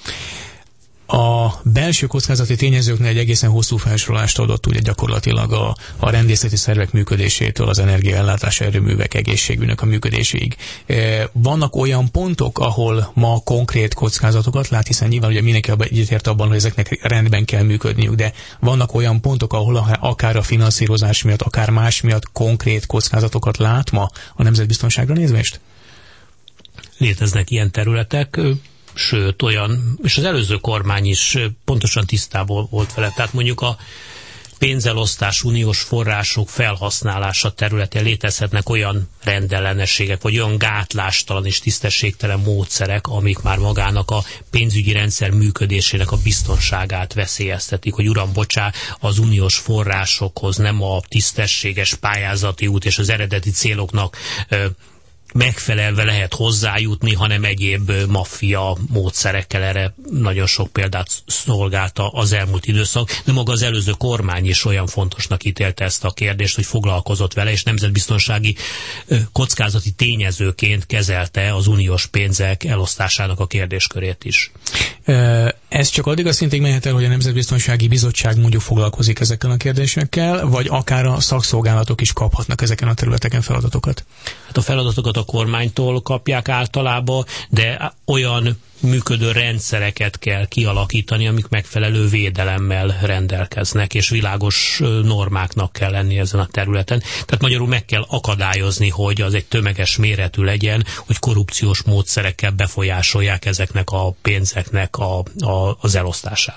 A belső kockázati tényezőknél egy egészen hosszú felsorolást adott ugye gyakorlatilag a, a rendészeti szervek működésétől az energiaellátás erőművek egészségügynek a működéséig. Vannak olyan pontok, ahol ma konkrét kockázatokat lát, hiszen nyilván ugye mindenki egyetért abban, hogy ezeknek rendben kell működniük, de vannak olyan pontok, ahol akár a finanszírozás miatt, akár más miatt konkrét kockázatokat lát ma a nemzetbiztonságra nézvést?
Léteznek ilyen területek, sőt olyan, és az előző kormány is pontosan tisztában volt vele. Tehát mondjuk a pénzelosztás, uniós források felhasználása területén létezhetnek olyan rendellenességek, vagy olyan gátlástalan és tisztességtelen módszerek, amik már magának a pénzügyi rendszer működésének a biztonságát veszélyeztetik, hogy uram, bocsá, az uniós forrásokhoz nem a tisztességes pályázati út és az eredeti céloknak ö, megfelelve lehet hozzájutni, hanem egyéb maffia módszerekkel. Erre nagyon sok példát szolgálta az elmúlt időszak, de maga az előző kormány is olyan fontosnak ítélte ezt a kérdést, hogy foglalkozott vele, és nemzetbiztonsági kockázati tényezőként kezelte az uniós pénzek elosztásának a kérdéskörét is.
Ez csak addig a szintig mehet el, hogy a Nemzetbiztonsági Bizottság mondjuk foglalkozik ezekkel a kérdésekkel, vagy akár a szakszolgálatok is kaphatnak ezeken a területeken feladatokat?
Hát a feladatokat a kormánytól kapják általában, de olyan működő rendszereket kell kialakítani, amik megfelelő védelemmel rendelkeznek, és világos normáknak kell lenni ezen a területen. Tehát magyarul meg kell akadályozni, hogy az egy tömeges méretű legyen, hogy korrupciós módszerekkel befolyásolják ezeknek a pénzeknek a, a, az elosztását.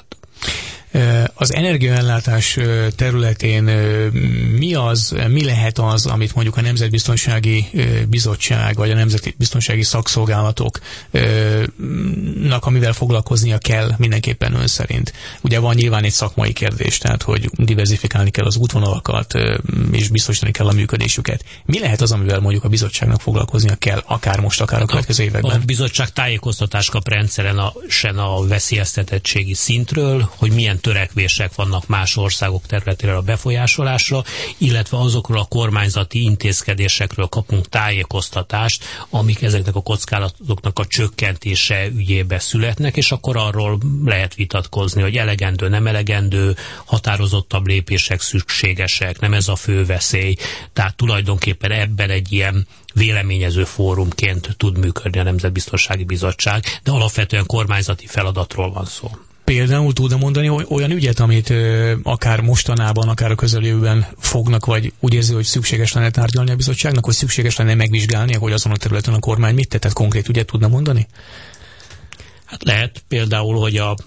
Az energiaellátás területén mi az, mi lehet az, amit mondjuk a Nemzetbiztonsági Bizottság vagy a Nemzetbiztonsági Szakszolgálatoknak, amivel foglalkoznia kell mindenképpen ön szerint? Ugye van nyilván egy szakmai kérdés, tehát hogy diversifikálni kell az útvonalakat, és biztosítani kell a működésüket. Mi lehet az, amivel mondjuk a bizottságnak foglalkoznia kell, akár most, akár a következő években?
A bizottság tájékoztatást kap rendszeresen a veszélyeztetettségi szintről, hogy milyen törekvések vannak más országok területéről a befolyásolásra, illetve azokról a kormányzati intézkedésekről kapunk tájékoztatást, amik ezeknek a kockázatoknak a csökkentése ügyébe születnek, és akkor arról lehet vitatkozni, hogy elegendő, nem elegendő, határozottabb lépések szükségesek, nem ez a fő veszély. Tehát tulajdonképpen ebben egy ilyen véleményező fórumként tud működni a Nemzetbiztonsági Bizottság, de alapvetően kormányzati feladatról van szó.
Például tudna mondani olyan ügyet, amit ö, akár mostanában, akár a közeljövőben fognak, vagy úgy érzi, hogy szükséges lenne tárgyalni a bizottságnak, hogy szükséges lenne megvizsgálni, hogy azon a területen a kormány mit tett, tehát konkrét ügyet tudna mondani?
Hát lehet például, hogy a,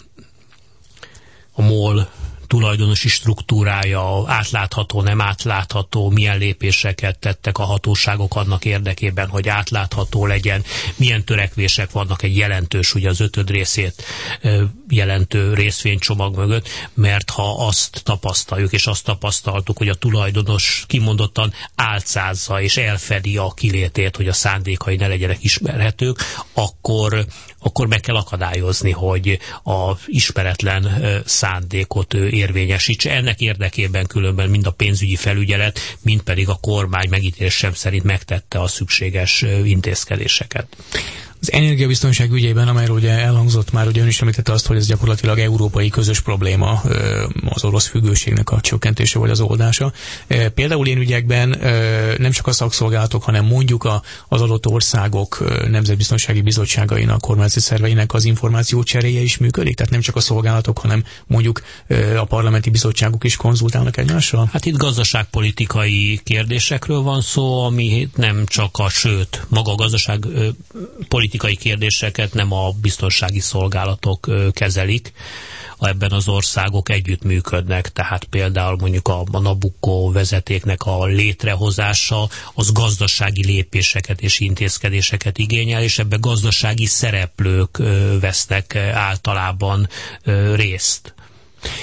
a MOL tulajdonosi struktúrája átlátható, nem átlátható, milyen lépéseket tettek a hatóságok annak érdekében, hogy átlátható legyen, milyen törekvések vannak egy jelentős, ugye az ötöd részét jelentő részvénycsomag mögött, mert ha azt tapasztaljuk, és azt tapasztaltuk, hogy a tulajdonos kimondottan álcázza és elfedi a kilétét, hogy a szándékai ne legyenek ismerhetők, akkor, akkor meg kell akadályozni, hogy az ismeretlen szándékot érvényesítse. Ennek érdekében különben mind a pénzügyi felügyelet, mind pedig a kormány megítélésem szerint megtette a szükséges intézkedéseket.
Az energiabiztonság ügyében, amelyről ugye elhangzott már, ugye ön is említette azt, hogy ez gyakorlatilag európai közös probléma, az orosz függőségnek a csökkentése vagy az oldása. Például ilyen ügyekben nem csak a szakszolgálatok, hanem mondjuk az adott országok nemzetbiztonsági bizottságainak, kormányzati szerveinek az információ cseréje is működik? Tehát nem csak a szolgálatok, hanem mondjuk a parlamenti bizottságok is konzultálnak egymással?
Hát itt gazdaságpolitikai kérdésekről van szó, ami nem csak a, sőt, maga a gazdaságpolitikai politikai kérdéseket nem a biztonsági szolgálatok kezelik, ebben az országok együttműködnek, tehát például mondjuk a, a Nabucco vezetéknek a létrehozása az gazdasági lépéseket és intézkedéseket igényel, és ebben gazdasági szereplők vesznek általában részt.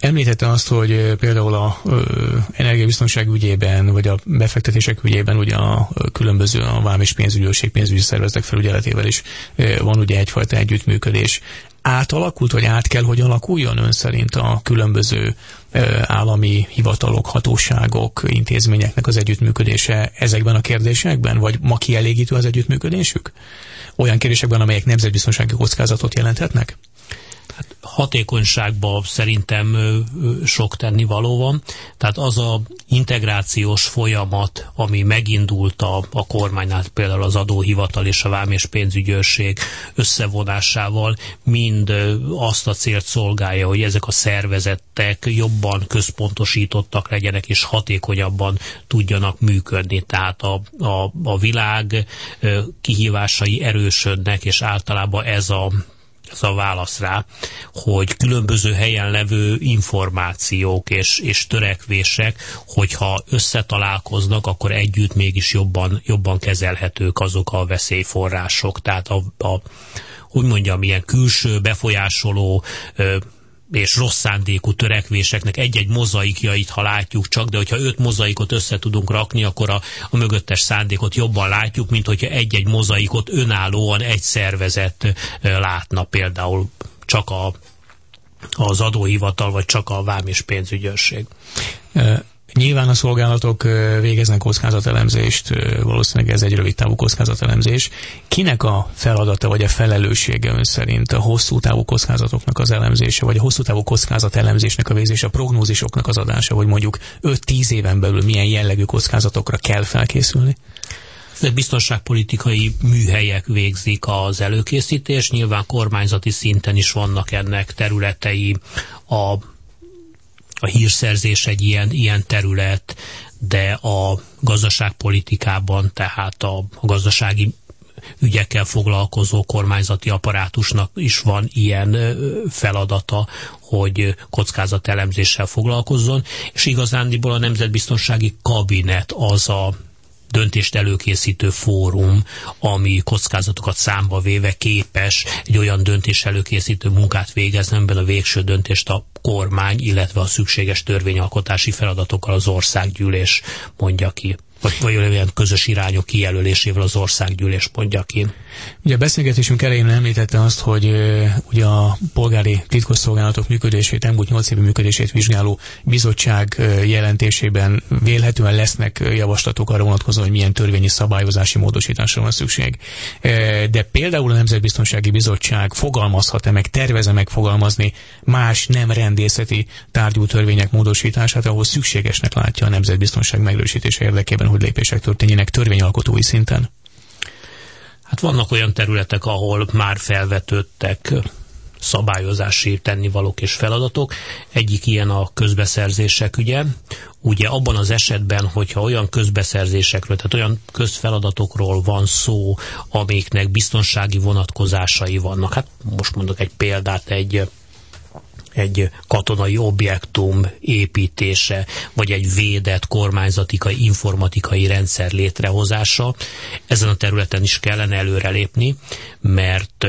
Említette azt, hogy például a energiabiztonság ügyében, vagy a befektetések ügyében ugye a különböző a vám és pénzügyőrség, pénzügyi szervezetek felügyeletével is van ugye egyfajta együttműködés. Átalakult, vagy át kell, hogy alakuljon ön szerint a különböző állami hivatalok, hatóságok, intézményeknek az együttműködése ezekben a kérdésekben, vagy ma kielégítő az együttműködésük? Olyan kérdésekben, amelyek nemzetbiztonsági kockázatot jelenthetnek?
Hát hatékonyságban szerintem sok tennivaló van. Tehát az a integrációs folyamat, ami megindult a, a kormánynál, például az adóhivatal és a vám és pénzügyőrség összevonásával, mind azt a célt szolgálja, hogy ezek a szervezetek jobban központosítottak legyenek és hatékonyabban tudjanak működni. Tehát a, a, a világ kihívásai erősödnek, és általában ez a ez a válasz rá, hogy különböző helyen levő információk és, és törekvések, hogyha összetalálkoznak, akkor együtt mégis jobban, jobban kezelhetők azok a veszélyforrások. Tehát a, a úgy mondjam, ilyen külső befolyásoló ö, és rossz szándékú törekvéseknek egy-egy mozaikjait, ha látjuk csak, de hogyha öt mozaikot össze tudunk rakni, akkor a, a mögöttes szándékot jobban látjuk, mint hogyha egy-egy mozaikot önállóan egy szervezet látna, például csak a, az adóhivatal, vagy csak a vám és pénzügyőrség.
Nyilván a szolgálatok végeznek kockázatelemzést, valószínűleg ez egy rövid távú kockázatelemzés. Kinek a feladata vagy a felelőssége ön szerint a hosszú távú kockázatoknak az elemzése, vagy a hosszú távú kockázatelemzésnek a végzése, a prognózisoknak az adása, hogy mondjuk öt-tíz éven belül milyen jellegű kockázatokra kell felkészülni?
Biztonságpolitikai műhelyek végzik az előkészítést, nyilván kormányzati szinten is vannak ennek területei, a A hírszerzés egy ilyen, ilyen terület, de a gazdaságpolitikában, tehát a, a gazdasági ügyekkel foglalkozó kormányzati apparátusnak is van ilyen feladata, hogy kockázatelemzéssel foglalkozzon, és igazándiból a Nemzetbiztonsági Kabinet az a döntést előkészítő fórum, ami kockázatokat számba véve képes egy olyan döntés előkészítő munkát végezni, amiben a végső döntést a kormány, illetve a szükséges törvényalkotási feladatokkal az országgyűlés mondja ki. Vagy, vagy olyan közös irányok kijelölésével az országgyűlés mondja ki.
Ugye a beszélgetésünk elején említette azt, hogy uh, ugye a polgári titkosszolgálatok működését, elmúlt nyolc évi működését vizsgáló bizottság uh, jelentésében vélhetően lesznek javaslatok arra vonatkozóan, hogy milyen törvényi szabályozási módosításra van szükség. Uh, de például a Nemzetbiztonsági Bizottság fogalmazhat-e meg, terveze megfogalmazni más nem rendészeti tárgyú törvények módosítását, ahol szükségesnek látja a nemzetbiztonság megerősítése érdekében, hogy lépések történjenek törvényalkotói szinten?
Hát vannak olyan területek, ahol már felvetődtek szabályozási tennivalók és feladatok. Egyik ilyen a közbeszerzések ügye. Ugye abban az esetben, hogyha olyan közbeszerzésekről, tehát olyan közfeladatokról van szó, amiknek biztonsági vonatkozásai vannak. Hát most mondok egy példát, egy egy katonai objektum építése, vagy egy védett kormányzatikai, informatikai rendszer létrehozása. Ezen a területen is kellene előrelépni, mert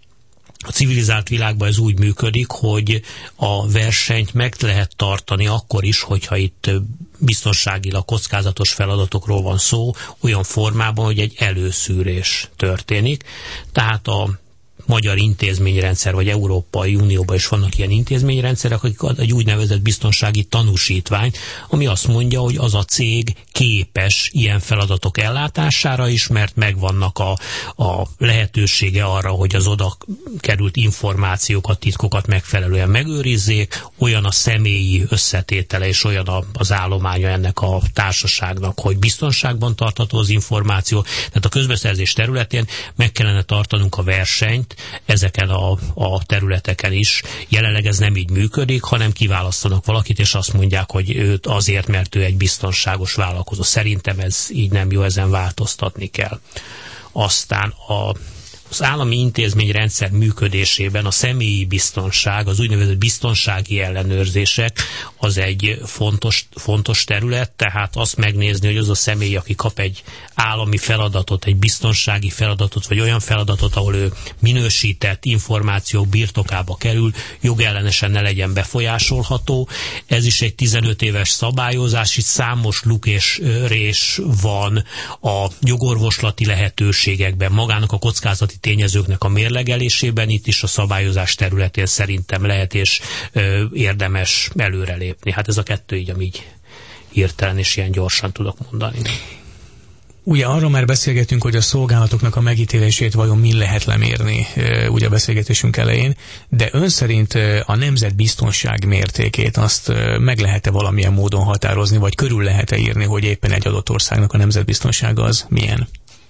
a civilizált világban ez úgy működik, hogy a versenyt meg lehet tartani akkor is, hogyha itt biztonságilag kockázatos feladatokról van szó, olyan formában, hogy egy előszűrés történik. Tehát a magyar intézményrendszer, vagy Európai Unióban is vannak ilyen intézményrendszerek, akik egy úgynevezett biztonsági tanúsítvány, ami azt mondja, hogy az a cég képes ilyen feladatok ellátására is, mert megvannak a, a lehetősége arra, hogy az oda került információkat, titkokat megfelelően megőrizzék, olyan a személyi összetétele és olyan a, az állománya ennek a társaságnak, hogy biztonságban tartható az információ. Tehát a közbeszerzés területén meg kellene tartanunk a versenyt ezeken a, a területeken is. Jelenleg ez nem így működik, hanem kiválasztanak valakit, és azt mondják, hogy őt azért, mert ő egy biztonságos vállalkozó. Szerintem ez így nem jó, ezen változtatni kell. Aztán a az állami intézményrendszer működésében a személyi biztonság, az úgynevezett biztonsági ellenőrzések az egy fontos, fontos terület, tehát azt megnézni, hogy az a személy, aki kap egy állami feladatot, egy biztonsági feladatot, vagy olyan feladatot, ahol ő minősített információk birtokába kerül, jogellenesen ne legyen befolyásolható. Ez is egy tizenöt éves szabályozás, itt számos luk és rés van a jogorvoslati lehetőségekben, magának a kockázati tényezőknek a mérlegelésében, itt is a szabályozás területén szerintem lehet és ö, érdemes előrelépni. Hát ez a kettő így, amíg hirtelen és ilyen gyorsan tudok mondani.
Ugye arról már beszélgetünk, hogy a szolgálatoknak a megítélését vajon min lehet lemérni ugye a beszélgetésünk elején, de ön szerint a nemzetbiztonság mértékét azt meg lehet-e valamilyen módon határozni, vagy körül lehet-e írni, hogy éppen egy adott országnak a nemzetbiztonsága az milyen?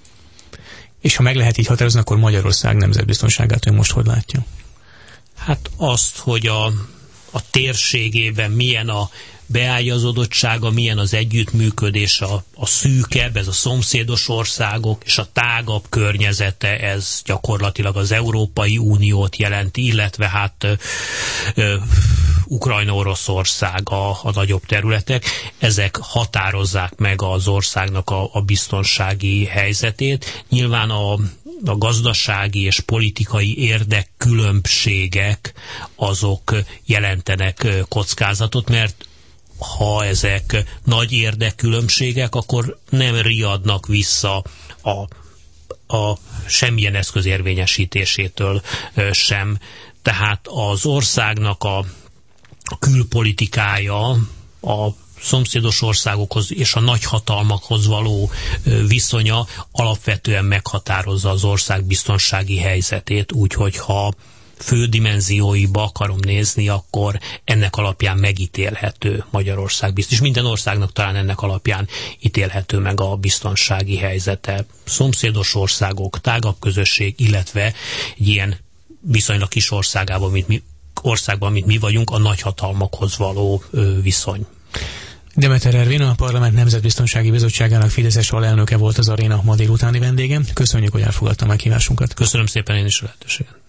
És ha meg lehet így határozni, akkor Magyarország nemzetbiztonságát ön most hogy látja?
Hát azt, hogy a, a térségében milyen a beágyazodottsága, milyen az együttműködés, a, a szűkebb, ez a szomszédos országok, és a tágabb környezete, ez gyakorlatilag az Európai Uniót jelenti, illetve hát ö, ö, Ukrajna, Oroszország a, a nagyobb területek. Ezek határozzák meg az országnak a, a biztonsági helyzetét. Nyilván a a gazdasági és politikai érdekkülönbségek azok jelentenek kockázatot, mert ha ezek nagy érdekkülönbségek, akkor nem riadnak vissza a, a semmilyen eszköz érvényesítésétől sem. Tehát az országnak a, a külpolitikája, a szomszédos országokhoz és a nagyhatalmakhoz való viszonya alapvetően meghatározza az ország biztonsági helyzetét, úgyhogy ha fő dimenzióiba akarom nézni, akkor ennek alapján megítélhető Magyarország biztos. És minden országnak talán ennek alapján ítélhető meg a biztonsági helyzete. Szomszédos országok, tágabb közösség, illetve egy ilyen viszonylag kis országában, mint mi, országban, mint mi vagyunk, a nagyhatalmakhoz való ö, viszony.
Demeter Ervin, a Parlament Nemzetbiztonsági Bizottságának fideszes alelnöke volt az Aréna ma délutáni vendége. Köszönjük, hogy elfogadta meghívásunkat.
Köszönöm szépen én is a lehetőséget.